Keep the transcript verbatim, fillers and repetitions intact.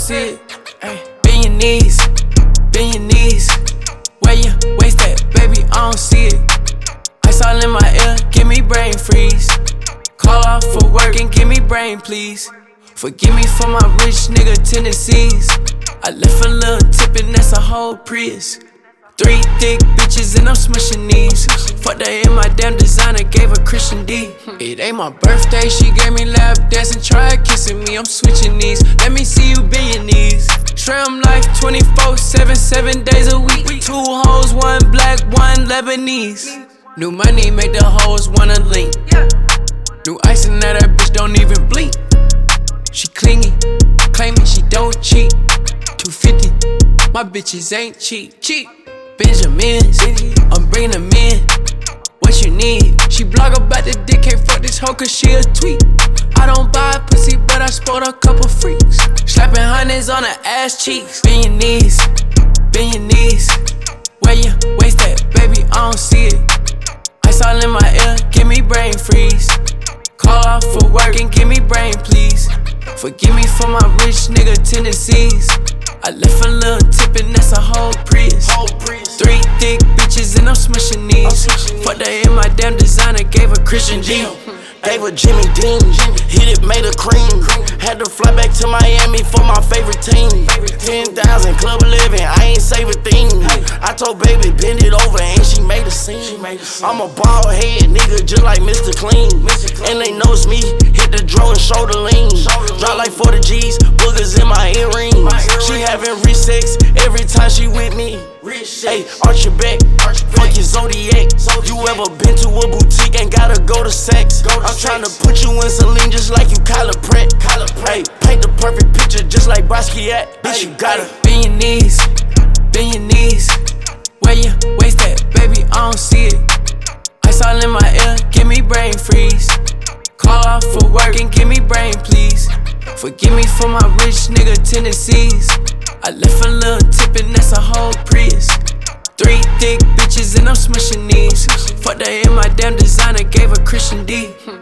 see it. Ay, bend your knees, bend your knees. Where you waist at, baby, I don't see it. Ice all in my ear, give me brain freeze. Call off for work and give me brain, please. Forgive me for my rich nigga tendencies. I left a little tip and that's a whole Prius. Three thick bitches and I'm smushing these. Fucked her in my damn designer, gave her Christian D. It ain't my birthday, she gave me lap dance and tried kissing me. I'm switching these, let me see you bend your knees. Shrimp life twenty-four seven, seven days a week. Two hoes, one black, one Lebanese. New money make the hoes wanna link. New ice and that, that bitch don't even blink. She clingy, claiming she don't cheat. two fifty, my bitches ain't cheap. Cheap. Benjamins, I'm bringing them in. What you need? She blog about the dick, can't fuck this hoe cause she a tweet. I don't buy pussy, but I sport a couple freaks. Slapping hundreds on her ass cheeks. Bend your knees, bend your knees. Where you waist at, baby, I don't see it. Ice all in my ear, give me brain freeze. Call off for work and give me brain, please. Forgive me for my rich nigga tendencies. I left a little tip and that's a whole Prius. Three thick bitches and I'm smushing these. Fucked her in my damn designer, gave her Christian D. Gave her Jimmy Dean, hit it, made her cream. Had to fly back to Miami for my favorite team. ten thousand club living, I ain't save a thing. I told baby bend it over and she made a scene. I'm a bald head nigga just like Mister Clean. And they know it's me, hit the draw and shoulder lean. Drop like forty G's, boogers in my earrings. She having rich sex every time she with me. Hey, arch your back, fuck your Zodiac. You ever been to a boutique, ain't gotta go to sex. I'm tryna put you in Celine just like you Kyla Pratt. Hey, paint the perfect picture just like Basquiat. Bitch, you gotta bend your knees, bend your knees. Where you waist at, baby, I don't see it. Ice all in my ear, give me brain freeze. Call off for work and give me brain, please. Forgive me for my rich nigga tendencies. I left a little tip and that's a whole Prius. Three thick bitches and I'm smushing these. Fucked her in my damn designer, gave her Christian D.